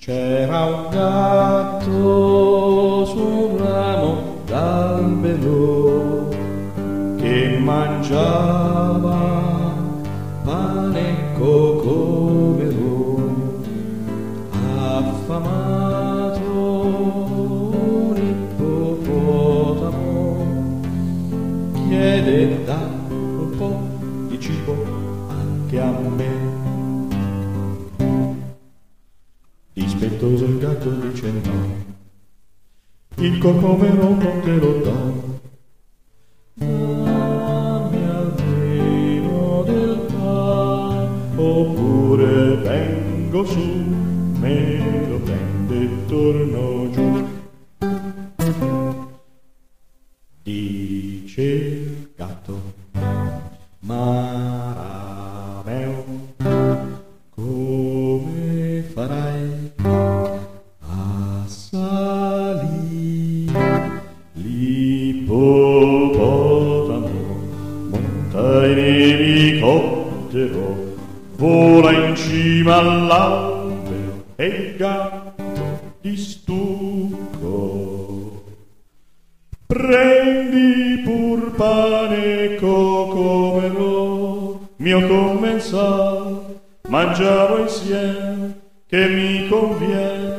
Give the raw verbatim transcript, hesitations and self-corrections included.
C'era un gatto su un ramo d'albero che mangiava pane e cocomero. Affamato un ippopotamo chiede: da un po' di cibo anche a me. Dispettoso il gatto dice no, il cocomero non te lo do. Dammi almeno del pane, oppure vengo su, me lo prendo e torno giù. Dice il gatto: Marameo, come farai a salire l'ippopotamo? Monta in elicottero, vola in cima all'albero, e il gatto di stucco: prendi pur pane e cocomero, mio commensal, mangiamo insieme che mi conviene.